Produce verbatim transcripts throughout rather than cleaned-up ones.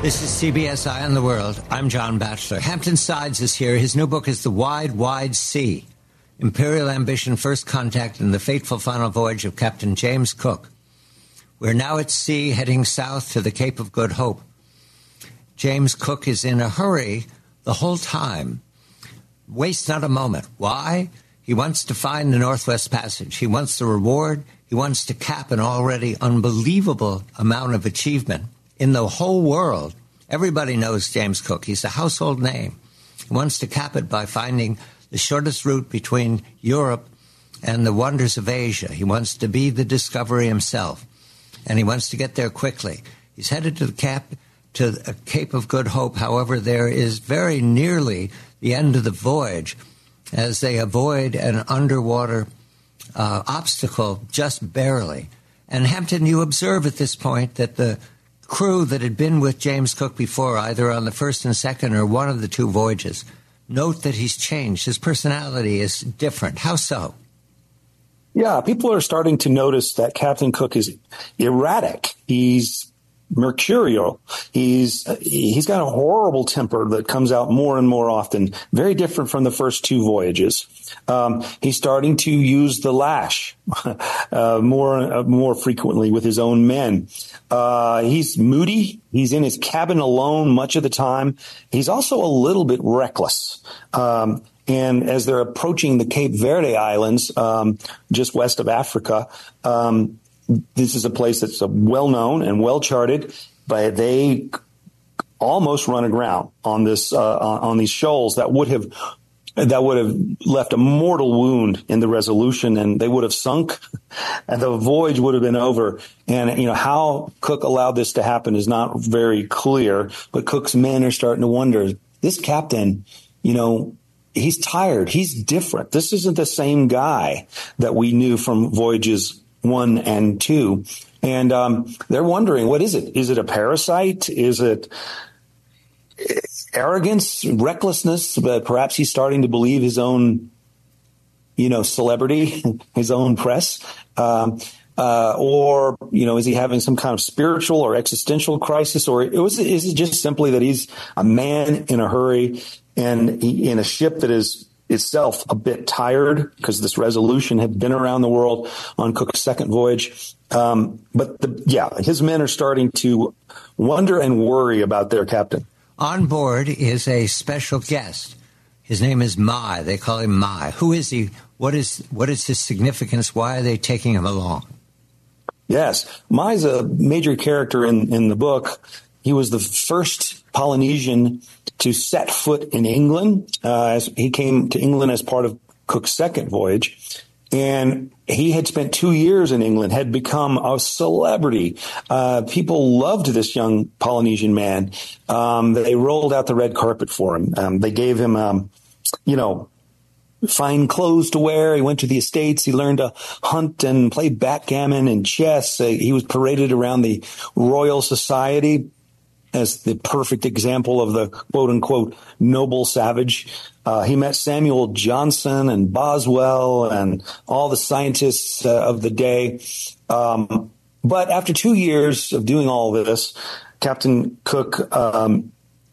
This is C B S Eye on the World. I'm John Batchelor. Hampton Sides is here. His new book is The Wide, Wide Sea, Imperial Ambition, First Contact, and the Fateful Final Voyage of Captain James Cook. We're now at sea, heading south to the Cape of Good Hope. James Cook is in a hurry the whole time. Waste not a moment. Why? He wants to find the Northwest Passage. He wants the reward. He wants to cap an already unbelievable amount of achievement. In the whole world, everybody knows James Cook. He's a household name. He wants to cap it by finding the shortest route between Europe and the wonders of Asia. He wants to be the discovery himself, and he wants to get there quickly. He's headed to the cap, to the Cape of Good Hope. However, there is very nearly the end of the voyage as they avoid an underwater uh, obstacle just barely. And Hampton, you observe at this point that the crew that had been with James Cook before, either on the first and second or one of the two voyages, note that he's changed. His personality is different. How so? Yeah, people are starting to notice that Captain Cook is erratic. He's mercurial. He's he's got a horrible temper that comes out more and more often, very different from the first two voyages. Um, he's starting to use the lash uh, more uh, more frequently with his own men. Uh, he's moody. He's in his cabin alone much of the time. He's also a little bit reckless. Um, and as they're approaching the Cape Verde Islands, um, just west of Africa, um, this is a place that's well-known and well-charted, but they almost run aground on this uh, on these shoals that would have that would have left a mortal wound in the Resolution, and they would have sunk, and the voyage would have been over. And you know how Cook allowed this to happen is not very clear, but Cook's men are starting to wonder. This captain, you know, he's tired. He's different. This isn't the same guy that we knew from voyages one and two. And um, they're wondering, what is it? Is it a parasite? Is it arrogance, recklessness? But perhaps he's starting to believe his own, you know, celebrity, his own press. Um, uh, or, you know, is he having some kind of spiritual or existential crisis? Or is it, is it just simply that he's a man in a hurry and he, in a ship that is itself a bit tired because this Resolution had been around the world on Cook's second voyage. Um, but the, yeah, his men are starting to wonder and worry about their captain. On board is a special guest. His name is Mai. They call him Mai. Who is he? What is what is his significance? Why are they taking him along? Yes, Mai's a major character in, in the book. He was the first Polynesian to set foot in England. Uh, as he came to England as part of Cook's second voyage. And he had spent two years in England, had become a celebrity. Uh, people loved this young Polynesian man. Um, they rolled out the red carpet for him. Um, they gave him, um, you know, fine clothes to wear. He went to the estates. He learned to hunt and play backgammon and chess. Uh, he was paraded around the Royal Society as the perfect example of the quote-unquote noble savage. Uh, he met Samuel Johnson and Boswell and all the scientists uh, of the day. Um, but after two years of doing all of this, Captain Cook um,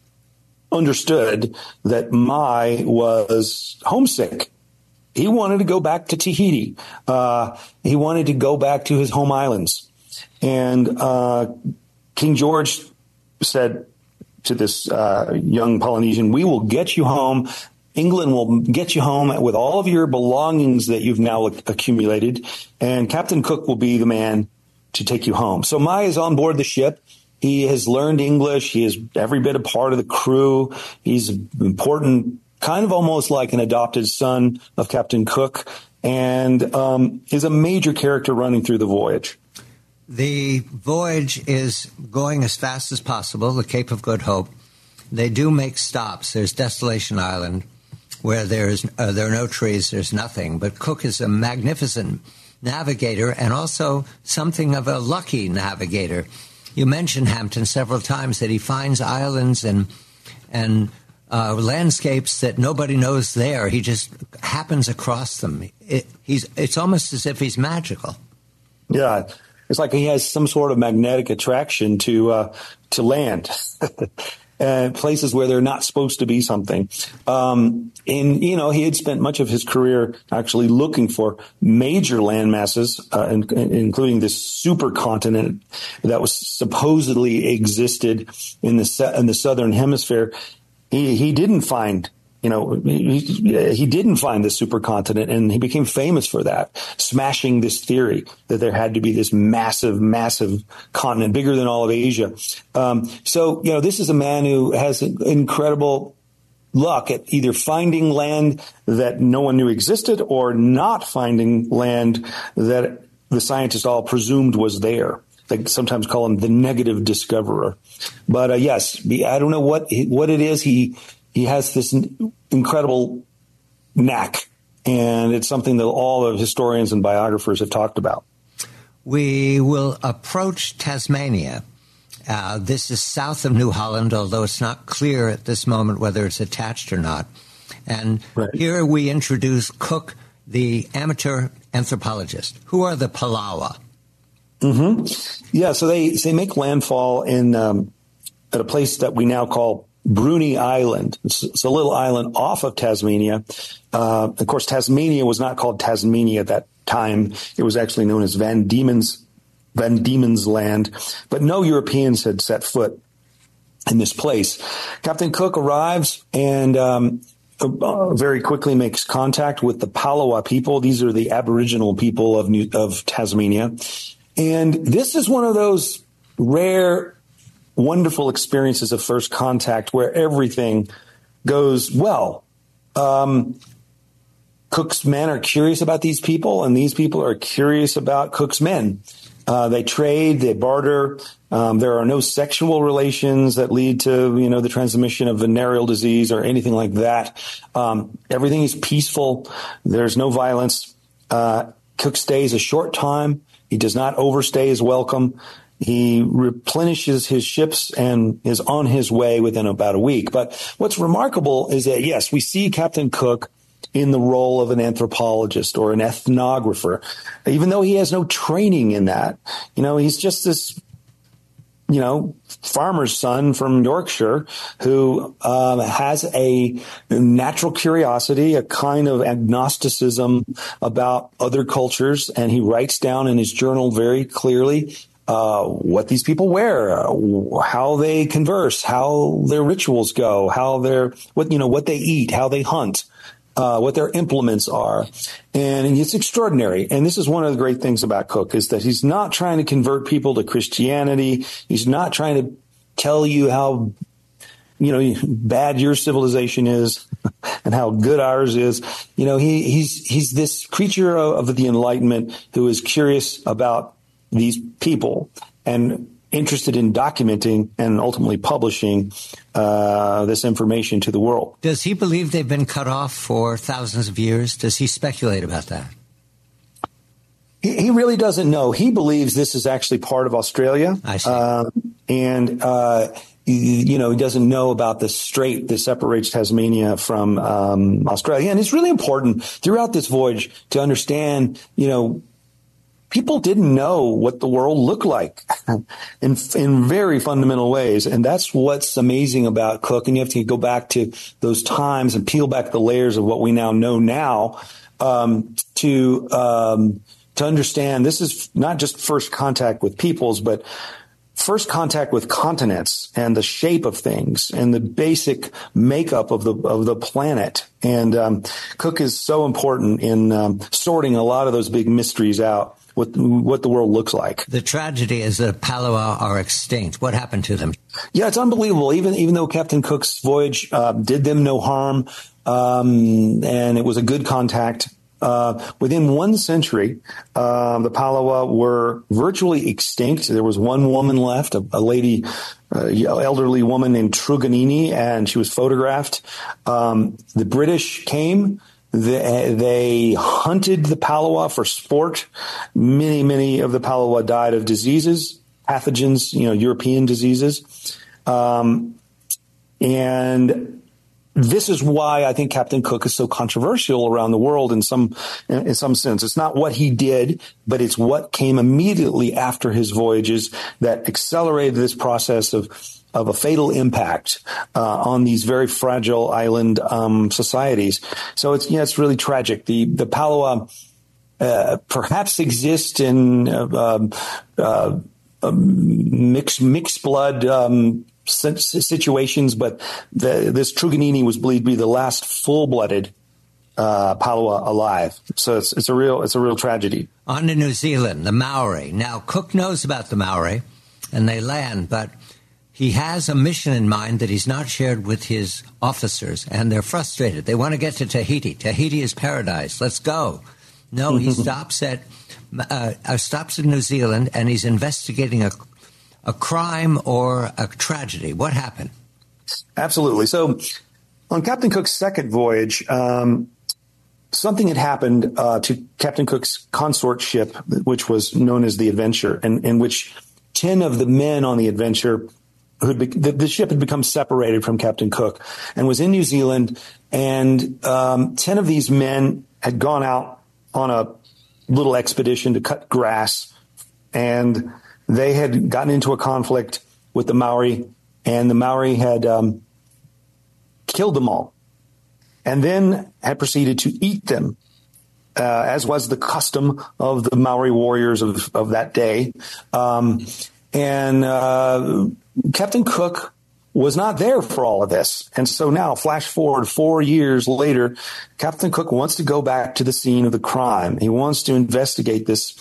understood that Mai was homesick. He wanted to go back to Tahiti. Uh, he wanted to go back to his home islands. And uh, King George said to this uh, young Polynesian, we will get you home. England will get you home with all of your belongings that you've now accumulated, and Captain Cook will be the man to take you home. So Mai is on board the ship. He has learned English. He is every bit a part of the crew. He's important, kind of almost like an adopted son of Captain Cook, and um, is a major character running through the voyage. The voyage is going as fast as possible, the Cape of Good Hope. They do make stops. There's Desolation Island, where there's uh, there are no trees, there's nothing. But Cook is a magnificent navigator and also something of a lucky navigator. You mentioned, Hampton, several times that he finds islands and and uh, landscapes that nobody knows there. He just happens across them. It, he's It's almost as if he's magical. Yeah. It's like he has some sort of magnetic attraction to uh, to land. Uh, places where they're not supposed to be something. Um, and, you know, he had spent much of his career actually looking for major land masses, uh, in, including this supercontinent that was supposedly existed in the in the southern hemisphere. He, he didn't find You know, he, he didn't find the supercontinent, and he became famous for that, smashing this theory that there had to be this massive, massive continent, bigger than all of Asia. Um, so, you know, this is a man who has incredible luck at either finding land that no one knew existed or not finding land that the scientists all presumed was there. They sometimes call him the negative discoverer. But uh, yes, I don't know what what it is. He He has this incredible knack, and it's something that all of historians and biographers have talked about. We will approach Tasmania. Uh, this is south of New Holland, although it's not clear at this moment whether it's attached or not. And right. Here we introduce Cook, the amateur anthropologist. Who are the Palawa? Mm-hmm. Yeah, so they, they make landfall in um, at a place that we now call Bruny Island. It's, it's a little island off of Tasmania. Uh, of course, Tasmania was not called Tasmania at that time. It was actually known as Van Diemen's, Van Diemen's Land. But no Europeans had set foot in this place. Captain Cook arrives and um, uh, very quickly makes contact with the Palawa people. These are the Aboriginal people of New, of Tasmania. And this is one of those rare wonderful experiences of first contact where everything goes well. Um, Cook's men are curious about these people, and these people are curious about Cook's men. Uh, they trade, they barter. Um, there are no sexual relations that lead to, you know, the transmission of venereal disease or anything like that. Um, everything is peaceful. There's no violence. Uh, Cook stays a short time. He does not overstay his welcome. He replenishes his ships and is on his way within about a week. But what's remarkable is that, yes, we see Captain Cook in the role of an anthropologist or an ethnographer, even though he has no training in that. You know, he's just this, you know, farmer's son from Yorkshire who um, has a natural curiosity, a kind of agnosticism about other cultures. And he writes down in his journal very clearly Uh, what these people wear, uh, how they converse, how their rituals go, how they're, what, you know, what they eat, how they hunt, uh, what their implements are. And it's extraordinary. And this is one of the great things about Cook is that he's not trying to convert people to Christianity. He's not trying to tell you how, you know, bad your civilization is and how good ours is. You know, he, he's, he's this creature of, of the Enlightenment who is curious about these people and interested in documenting and ultimately publishing uh, this information to the world. Does he believe they've been cut off for thousands of years? Does he speculate about that? He, he really doesn't know. He believes this is actually part of Australia. I see. Uh, and, uh, you know, he doesn't know about the strait that separates Tasmania from um, Australia. And it's really important throughout this voyage to understand, you know, people didn't know what the world looked like in in very fundamental ways. And that's what's amazing about Cook. And you have to go back to those times and peel back the layers of what we now know now um, to um, to understand this is not just first contact with peoples, but first contact with continents and the shape of things and the basic makeup of the of the planet. And um, Cook is so important in um, sorting a lot of those big mysteries out. What what the world looks like. The tragedy is that Palawa are extinct. What happened to them? Yeah, it's unbelievable. Even even though Captain Cook's voyage uh, did them no harm, um, and it was a good contact, uh, within one century, uh, the Palawa were virtually extinct. There was one woman left, a, a lady, uh, elderly woman named Truganini, and she was photographed. Um, the British came. They, they hunted the Palawa for sport. Many, many of the Palawa died of diseases, pathogens, you know, European diseases. Um, and this is why I think Captain Cook is so controversial around the world in some, in some sense. It's not what he did, but it's what came immediately after his voyages that accelerated this process of, of a fatal impact, uh, on these very fragile island, um, societies. So it's, yeah, it's really tragic. The, the Palawa, uh, perhaps exist in, uh, uh, uh mixed, mixed blood, um, situations, but the, this Truganini was believed to be the last full-blooded uh, Palawa alive. So it's it's a real it's a real tragedy. On to New Zealand, the Maori. Now Cook knows about the Maori, and they land, but he has a mission in mind that he's not shared with his officers, and they're frustrated. They want to get to Tahiti. Tahiti is paradise. Let's go. No, he stops at uh, uh, stops in New Zealand, and he's investigating a. A crime or a tragedy? What happened? Absolutely. So on Captain Cook's second voyage, um, something had happened uh, to Captain Cook's consort ship, which was known as the Adventure, and in which ten of the men on the Adventure, who had be- the, the ship had become separated from Captain Cook and was in New Zealand, and um, ten of these men had gone out on a little expedition to cut grass, and they had gotten into a conflict with the Maori, and the Maori had um, killed them all, and then had proceeded to eat them, uh, as was the custom of the Maori warriors of, of that day. Um, and uh, Captain Cook was not there for all of this. And so now, flash forward four years later, Captain Cook wants to go back to the scene of the crime. He wants to investigate this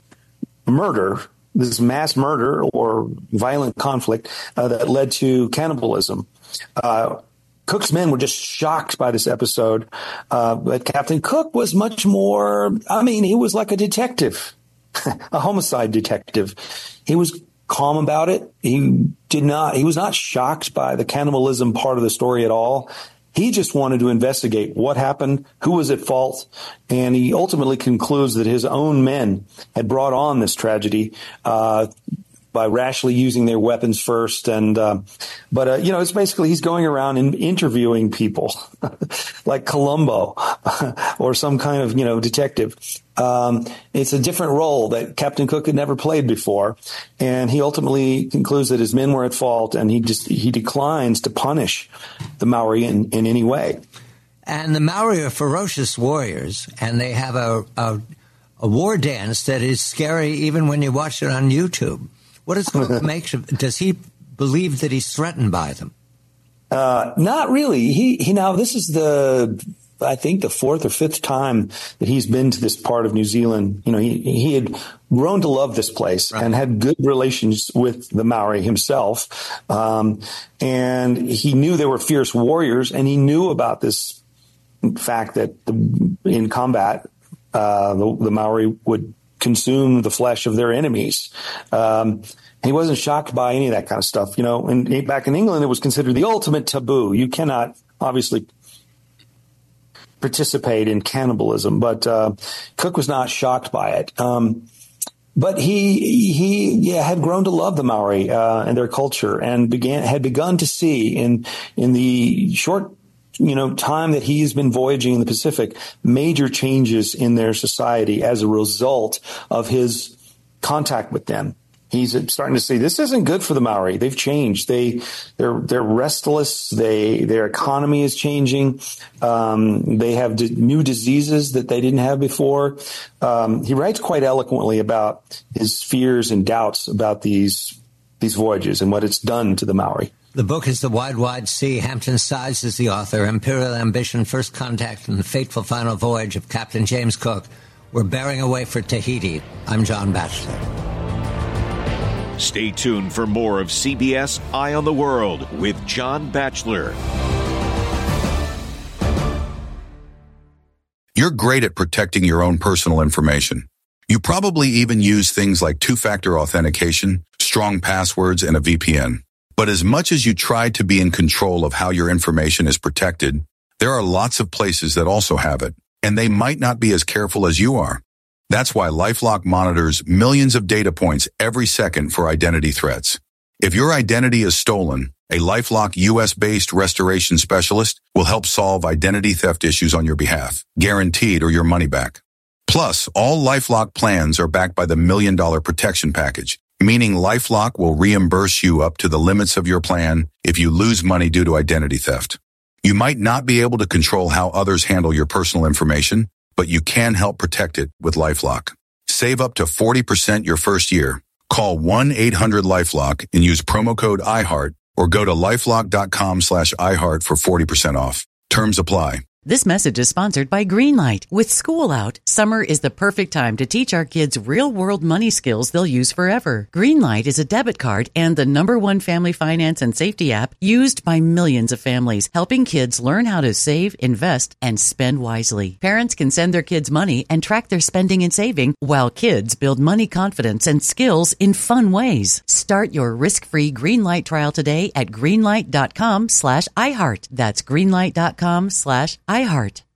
murder, this mass murder or violent conflict uh, that led to cannibalism. Uh, Cook's men were just shocked by this episode. Uh, but Captain Cook was much more, I mean, he was like a detective, a homicide detective. He was calm about it. He did not, he was not shocked by the cannibalism part of the story at all. He just wanted to investigate what happened, who was at fault, and he ultimately concludes that his own men had brought on this tragedy uh, by rashly using their weapons first. And uh, but, uh, you know, it's basically he's going around and interviewing people like Columbo or some kind of, you know, detective. Um, it's a different role that Captain Cook had never played before. And he ultimately concludes that his men were at fault, and he just he declines to punish the Maori in, in any way. And the Maori are ferocious warriors, and they have a, a, a war dance that is scary even when you watch it on YouTube. What does Cook make? Does he believe that he's threatened by them? Uh, not really. He, he now, this is the, I think the fourth or fifth time that he's been to this part of New Zealand. You know, he, he had grown to love this place right. and had good relations with the Maori himself. Um, and he knew they were fierce warriors, and he knew about this fact that the, in combat, uh, the, the Maori would consume the flesh of their enemies. Um, he wasn't shocked by any of that kind of stuff. You know, and back in England, it was considered the ultimate taboo. You cannot obviously participate in cannibalism, but uh, Cook was not shocked by it. Um, but he he yeah had grown to love the Maori uh, and their culture, and began had begun to see in in the short you know, time that he's been voyaging in the Pacific, major changes in their society as a result of his contact with them. He's starting to see this isn't good for the Maori. They've changed. They, they're, they're restless. They, their economy is changing. Um, they have d- new diseases that they didn't have before. Um, he writes quite eloquently about his fears and doubts about these, these voyages and what it's done to the Maori. The book is The Wide, Wide Sea. Hampton Sides is the author. Imperial Ambition, First Contact, and the Fateful Final Voyage of Captain James Cook. We're bearing away for Tahiti. I'm John Batchelor. Stay tuned for more of C B S Eye on the World with John Batchelor. You're great at protecting your own personal information. You probably even use things like two-factor authentication, strong passwords, and a V P N. But as much as you try to be in control of how your information is protected, there are lots of places that also have it, and they might not be as careful as you are. That's why LifeLock monitors millions of data points every second for identity threats. If your identity is stolen, A LifeLock U S-based restoration specialist will help solve identity theft issues on your behalf, guaranteed or your money back. Plus, all LifeLock plans are backed by the Million Dollar Protection Package, meaning LifeLock will reimburse you up to the limits of your plan if you lose money due to identity theft. You might not be able to control how others handle your personal information, but you can help protect it with LifeLock. Save up to forty percent your first year. Call one eight hundred LifeLock and use promo code iHeart or go to lifelock.com slash iHeart for forty percent off. Terms apply. This message is sponsored by Greenlight. With school out, summer is the perfect time to teach our kids real-world money skills they'll use forever. Greenlight is a debit card and the number one family finance and safety app used by millions of families, helping kids learn how to save, invest, and spend wisely. Parents can send their kids money and track their spending and saving, while kids build money confidence and skills in fun ways. Start your risk-free Greenlight trial today at greenlight.com slash iHeart. That's greenlight.com slash iHeart.